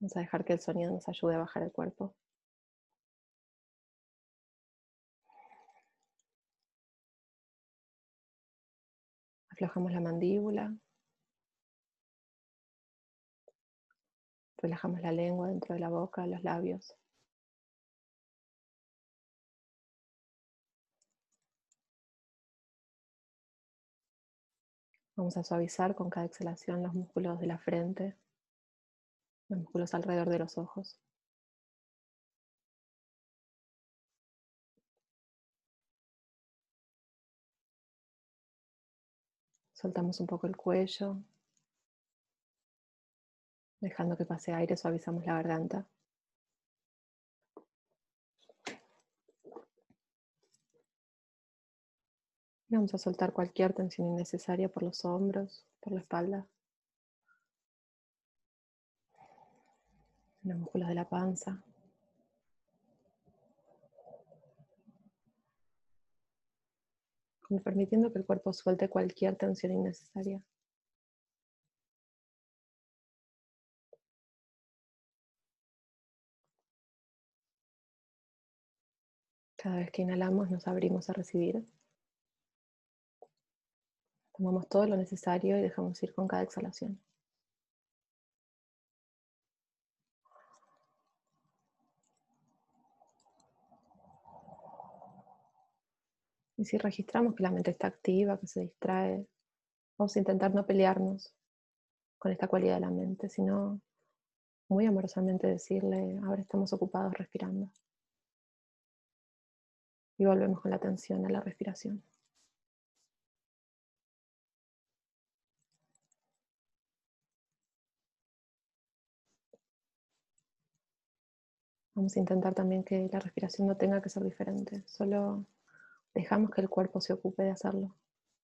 Vamos a dejar que el sonido nos ayude a bajar el cuerpo. Aflojamos la mandíbula, relajamos la lengua dentro de la boca, los labios. Vamos a suavizar con cada exhalación los músculos de la frente, los músculos alrededor de los ojos. Soltamos un poco el cuello, dejando que pase aire, suavizamos la garganta. Y vamos a soltar cualquier tensión innecesaria por los hombros, por la espalda, los músculos de la panza. Como permitiendo que el cuerpo suelte cualquier tensión innecesaria. Cada vez que inhalamos nos abrimos a recibir. Tomamos todo lo necesario y dejamos ir con cada exhalación. Y si registramos que la mente está activa, que se distrae, vamos a intentar no pelearnos con esta cualidad de la mente, sino muy amorosamente decirle, ahora estamos ocupados respirando. Y volvemos con la atención a la respiración. Vamos a intentar también que la respiración no tenga que ser diferente, solo dejamos que el cuerpo se ocupe de hacerlo.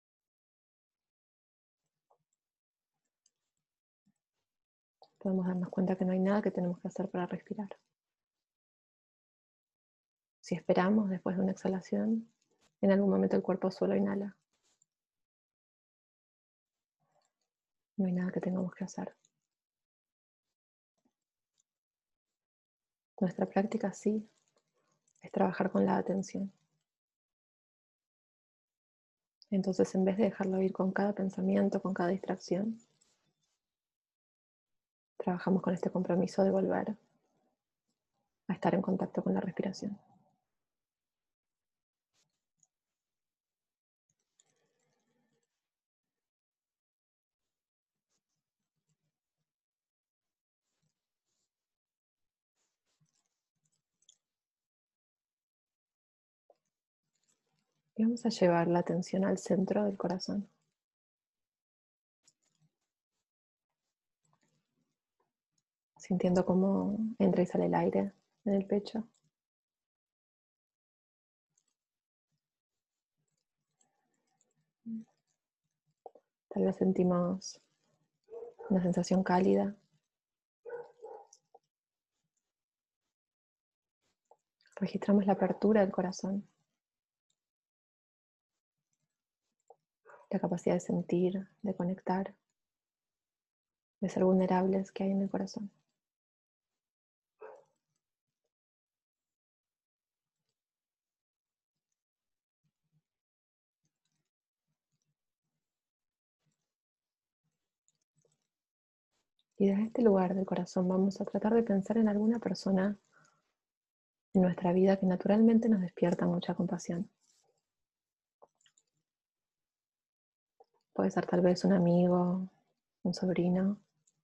Podemos darnos cuenta que no hay nada que tenemos que hacer para respirar. Si esperamos después de una exhalación, en algún momento el cuerpo solo inhala. No hay nada que tengamos que hacer. Nuestra práctica sí es trabajar con la atención. Entonces, en vez de dejarlo ir con cada pensamiento, con cada distracción, trabajamos con este compromiso de volver a estar en contacto con la respiración. Y vamos a llevar la atención al centro del corazón, sintiendo cómo entra y sale el aire en el pecho. Tal vez sentimos una sensación cálida. Registramos la apertura del corazón, la capacidad de sentir, de conectar, de ser vulnerables que hay en el corazón. Y desde este lugar del corazón vamos a tratar de pensar en alguna persona en nuestra vida que naturalmente nos despierta mucha compasión. Puede ser tal vez un amigo, un sobrino,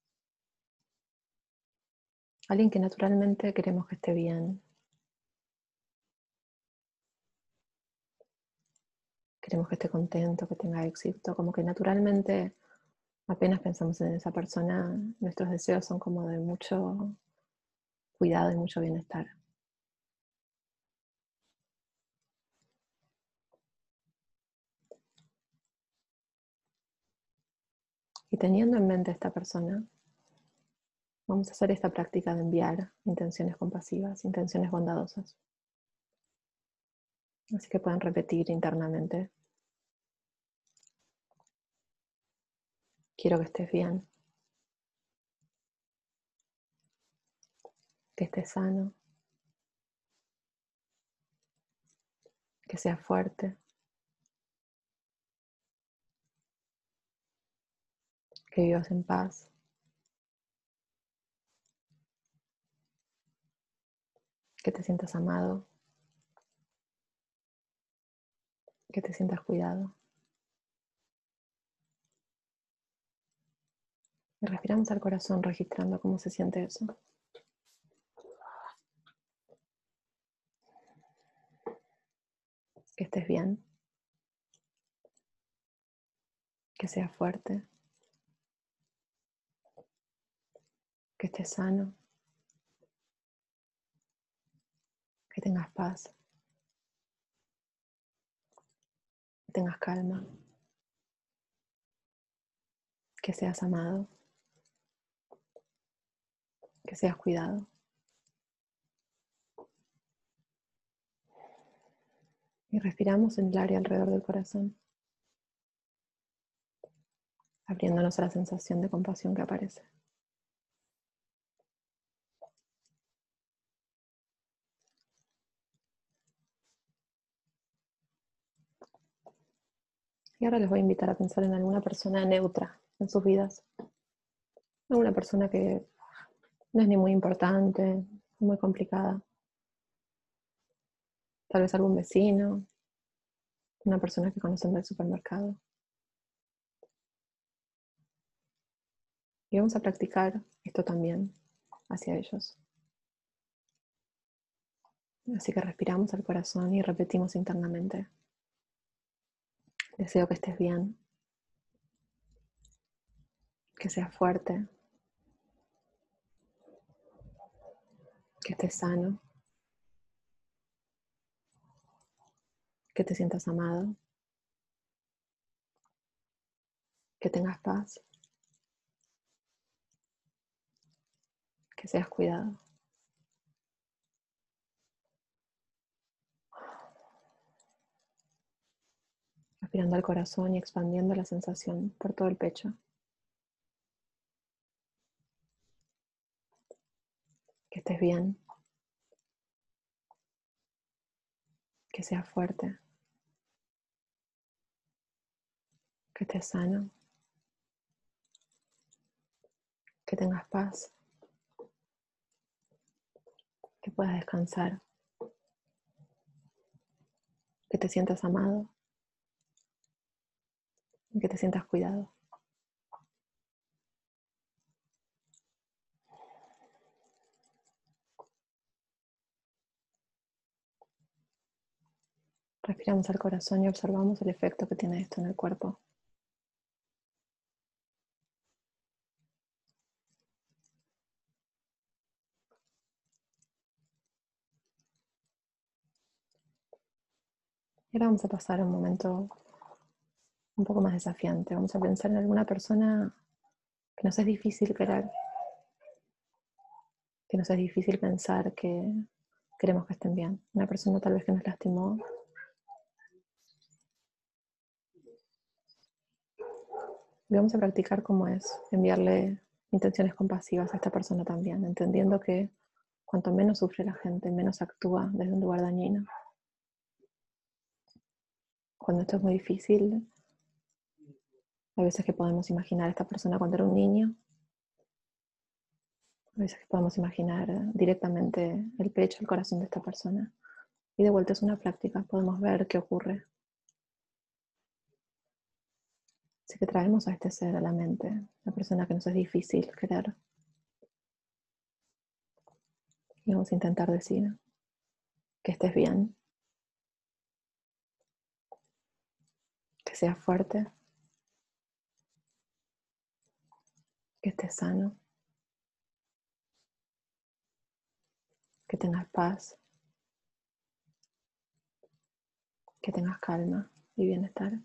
alguien que naturalmente queremos que esté bien, queremos que esté contento, que tenga éxito, como que naturalmente apenas pensamos en esa persona, nuestros deseos son como de mucho cuidado y mucho bienestar. Y teniendo en mente a esta persona, vamos a hacer esta práctica de enviar intenciones compasivas, intenciones bondadosas. Así que pueden repetir internamente: quiero que estés bien, que estés sano, que seas fuerte, que vivas en paz, que te sientas amado, que te sientas cuidado. Y respiramos al corazón registrando cómo se siente eso. Que estés bien, que seas fuerte, que estés sano, que tengas paz, que tengas calma, que seas amado, que seas cuidado. Y respiramos en el área alrededor del corazón, abriéndonos a la sensación de compasión que aparece. Y ahora les voy a invitar a pensar en alguna persona neutra en sus vidas. Alguna persona que no es ni muy importante, ni muy complicada. Tal vez algún vecino, una persona que conocen del supermercado. Y vamos a practicar esto también hacia ellos. Así que respiramos al corazón y repetimos internamente. Deseo que estés bien, que seas fuerte, que estés sano, que te sientas amado, que tengas paz, que seas cuidado. Respirando al corazón y expandiendo la sensación por todo el pecho. Que estés bien, que seas fuerte, que estés sano, que tengas paz, que puedas descansar, que te sientas amado y que te sientas cuidado. Respiramos al corazón y observamos el efecto que tiene esto en el cuerpo. Y ahora vamos a pasar a un momento un poco más desafiante. Vamos a pensar en alguna persona que nos es difícil querer, que nos es difícil pensar que queremos que estén bien. Una persona tal vez que nos lastimó. Y vamos a practicar cómo es enviarle intenciones compasivas a esta persona también, entendiendo que cuanto menos sufre la gente, menos actúa desde un lugar dañino. Cuando esto es muy difícil, hay veces que podemos imaginar a esta persona cuando era un niño, a veces que podemos imaginar directamente el pecho, el corazón de esta persona. Y de vuelta es una práctica, podemos ver qué ocurre. Así que traemos a este ser a la mente, la persona que nos es difícil querer. Y vamos a intentar decir que estés bien, que seas fuerte, que estés sano, que tengas paz, que tengas calma y bienestar,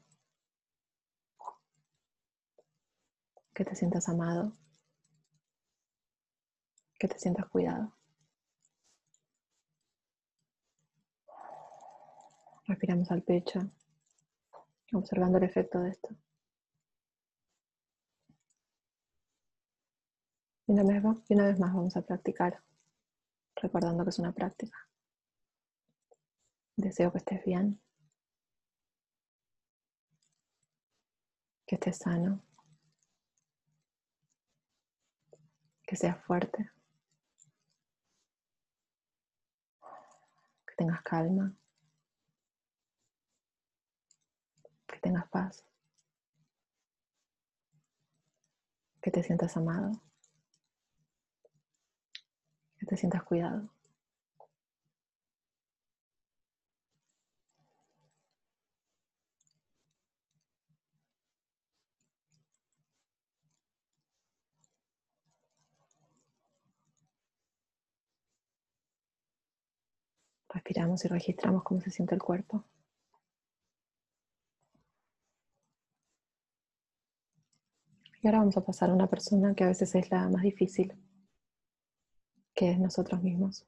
que te sientas amado, que te sientas cuidado. Respiramos al pecho, observando el efecto de esto. Y una vez más vamos a practicar recordando que es una práctica. Deseo que estés bien, que estés sano, que seas fuerte, que tengas calma, que tengas paz, que te sientas amado, que te sientas cuidado. Respiramos y registramos cómo se siente el cuerpo. Y ahora vamos a pasar a una persona que a veces es la más difícil, que es nosotros mismos.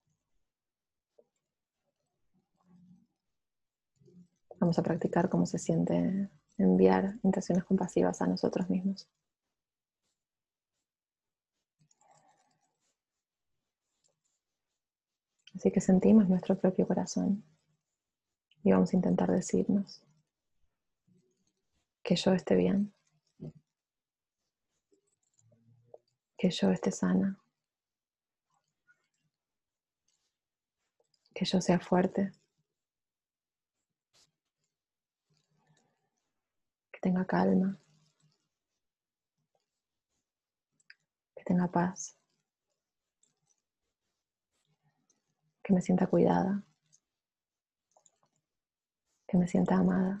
Vamos a practicar cómo se siente enviar intenciones compasivas a nosotros mismos. Así que sentimos nuestro propio corazón y vamos a intentar decirnos que yo esté bien, que yo esté sana, que yo sea fuerte, que tenga calma, que tenga paz, que me sienta cuidada, que me sienta amada.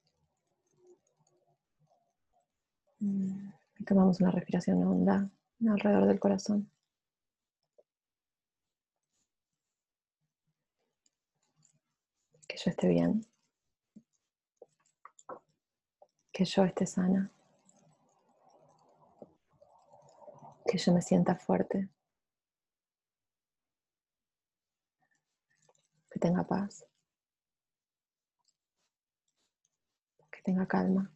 Y tomamos una respiración honda alrededor del corazón. Que yo esté bien, que yo esté sana, que yo me sienta fuerte, que tenga paz, que tenga calma,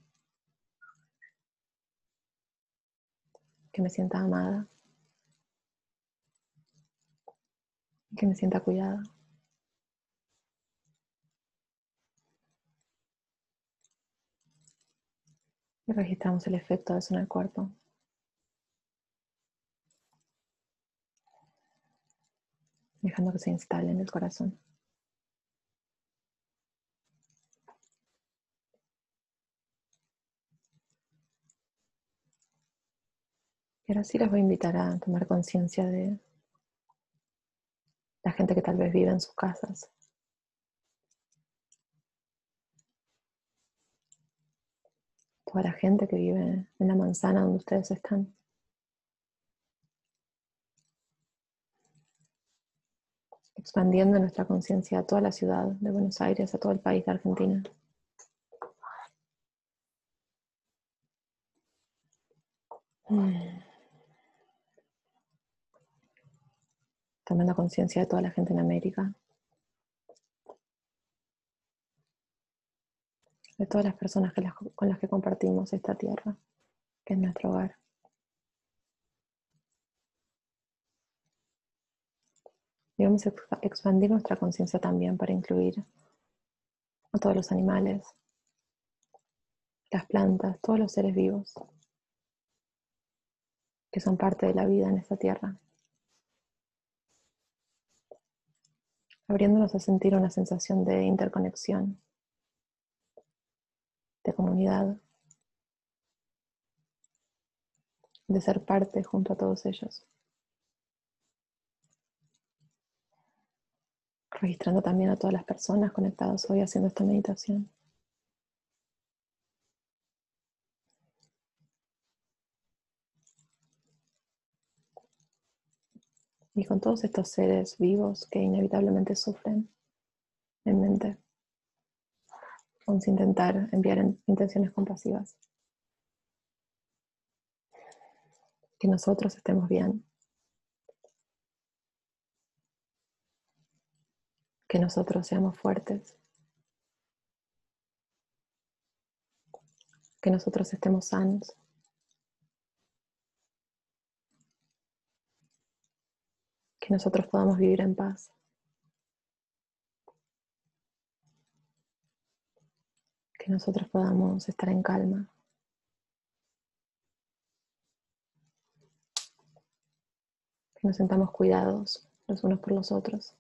que me sienta amada, que me sienta cuidada. Y registramos el efecto de eso en el cuerpo, dejando que se instale en el corazón. Y ahora sí les voy a invitar a tomar conciencia de la gente que tal vez vive en sus casas, toda la gente que vive en la manzana donde ustedes están. Expandiendo nuestra conciencia a toda la ciudad de Buenos Aires, a todo el país de Argentina. Tomando conciencia de toda la gente en América, de todas las personas con las que compartimos esta tierra, que es nuestro hogar. Y vamos a expandir nuestra conciencia también para incluir a todos los animales, las plantas, todos los seres vivos que son parte de la vida en esta tierra, abriéndonos a sentir una sensación de interconexión, de comunidad, de ser parte junto a todos ellos. Registrando también a todas las personas conectadas hoy haciendo esta meditación. Y con todos estos seres vivos que inevitablemente sufren en mente, vamos a intentar enviar intenciones compasivas. Que nosotros estemos bien, que nosotros seamos fuertes, que nosotros estemos sanos, que Que nosotros podamos vivir en paz. Que nosotros podamos estar en calma. Que nos sintamos cuidados los unos por los otros.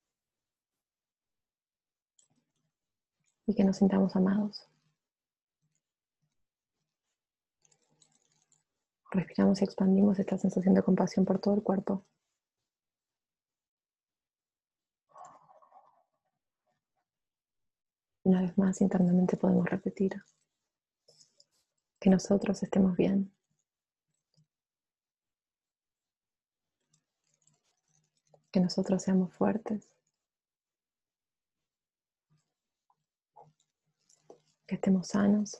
Y que nos sintamos amados. Respiramos y expandimos esta sensación de compasión por todo el cuerpo. Una vez más, internamente podemos repetir que nosotros estemos bien. Que nosotros seamos fuertes. Que estemos sanos.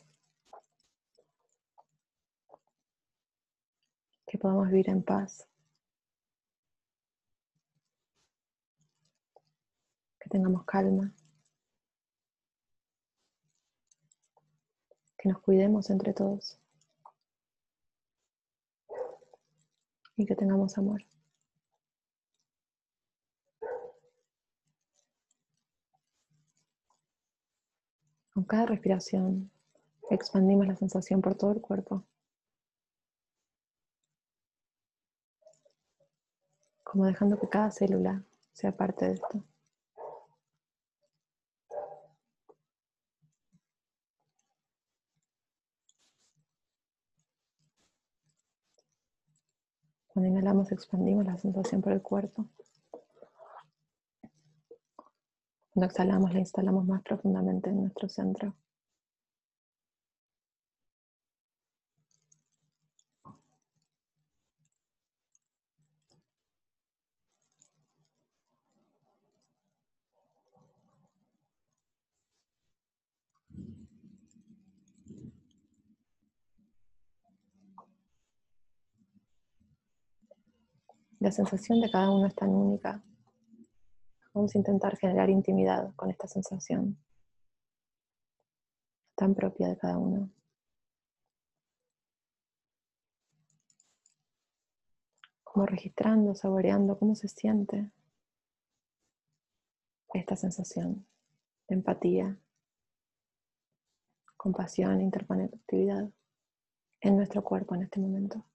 Que podamos vivir en paz. Que tengamos calma. Que nos cuidemos entre todos. Y que tengamos amor. Con cada respiración expandimos la sensación por todo el cuerpo, como dejando que cada célula sea parte de esto. Cuando inhalamos expandimos la sensación por el cuerpo. Cuando exhalamos la instalamos más profundamente en nuestro centro. La sensación de cada uno es tan única. Vamos a intentar generar intimidad con esta sensación tan propia de cada uno. Como registrando, saboreando cómo se siente esta sensación de empatía, compasión e interconectividad en nuestro cuerpo en este momento.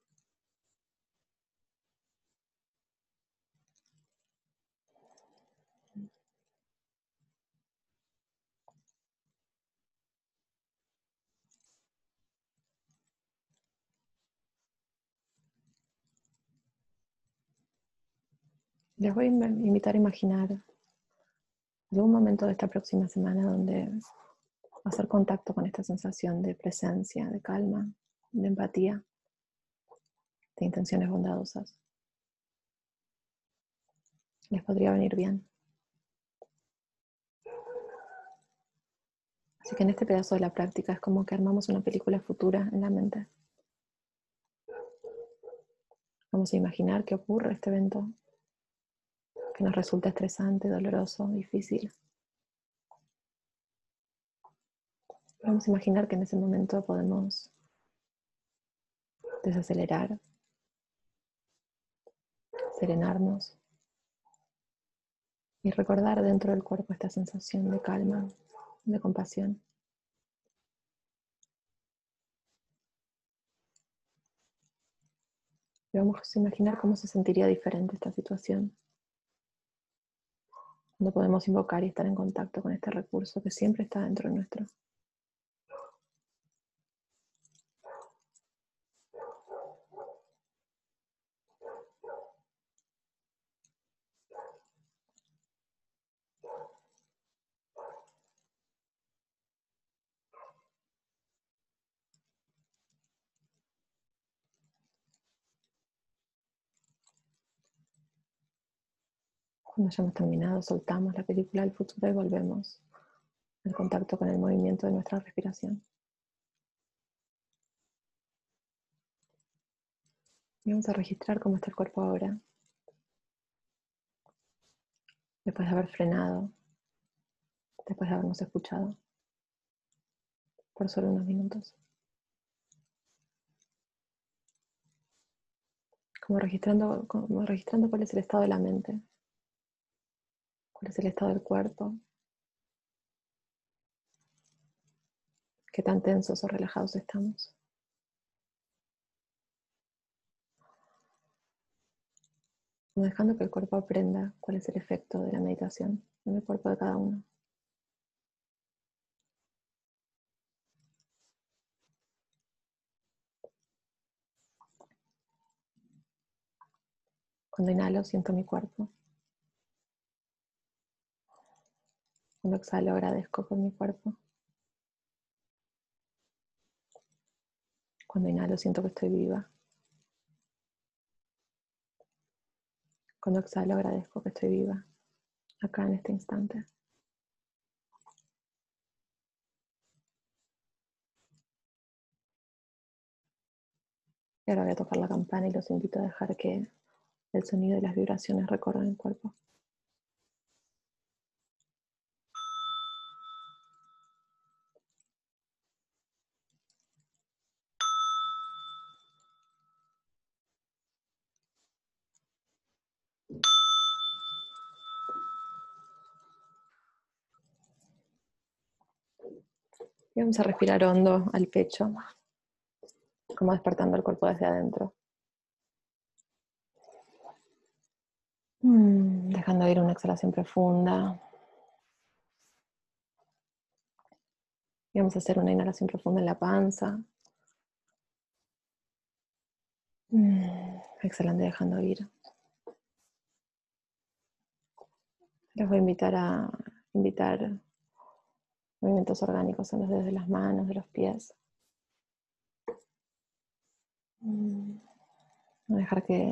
Les voy a invitar a imaginar algún momento de esta próxima semana donde hacer contacto con esta sensación de presencia, de calma, de empatía, de intenciones bondadosas. Les podría venir bien. Así que en este pedazo de la práctica es como que armamos una película futura en la mente. Vamos a imaginar que ocurre este evento que nos resulta estresante, doloroso, difícil. Vamos a imaginar que en ese momento podemos desacelerar, serenarnos y recordar dentro del cuerpo esta sensación de calma, de compasión. Y vamos a imaginar cómo se sentiría diferente esta situación, cuando podemos invocar y estar en contacto con este recurso que siempre está dentro nuestro. Cuando hayamos terminado, soltamos la película del futuro y volvemos al contacto con el movimiento de nuestra respiración. Y vamos a registrar cómo está el cuerpo ahora, después de haber frenado, después de habernos escuchado por solo unos minutos. como registrando cuál es el estado de la mente, cuál es el estado del cuerpo, qué tan tensos o relajados estamos. Como dejando que el cuerpo aprenda cuál es el efecto de la meditación en el cuerpo de cada uno. Cuando inhalo siento mi cuerpo. Cuando exhalo agradezco por mi cuerpo. Cuando inhalo siento que estoy viva. Cuando exhalo agradezco que estoy viva, acá en este instante. Y ahora voy a tocar la campana y los invito a dejar que el sonido y las vibraciones recorran el cuerpo. Y vamos a respirar hondo al pecho, como despertando el cuerpo desde adentro. Dejando ir una exhalación profunda. Y vamos a hacer una inhalación profunda en la panza. Exhalando y dejando ir. Les voy a invitar movimientos orgánicos en los dedos de las manos, de los pies. A dejar que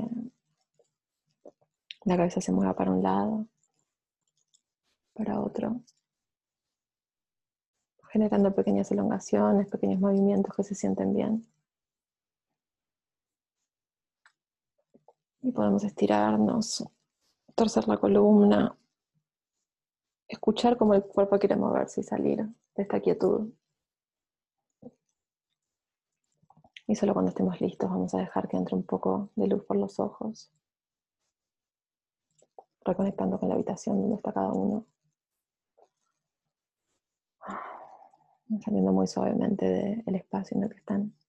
la cabeza se mueva para un lado, para otro, generando pequeñas elongaciones, pequeños movimientos que se sienten bien. Y podemos estirarnos, torcer la columna, escuchar cómo el cuerpo quiere moverse y salir de esta quietud. Y solo cuando estemos listos vamos a dejar que entre un poco de luz por los ojos, reconectando con la habitación donde está cada uno. Saliendo muy suavemente del espacio en el que están.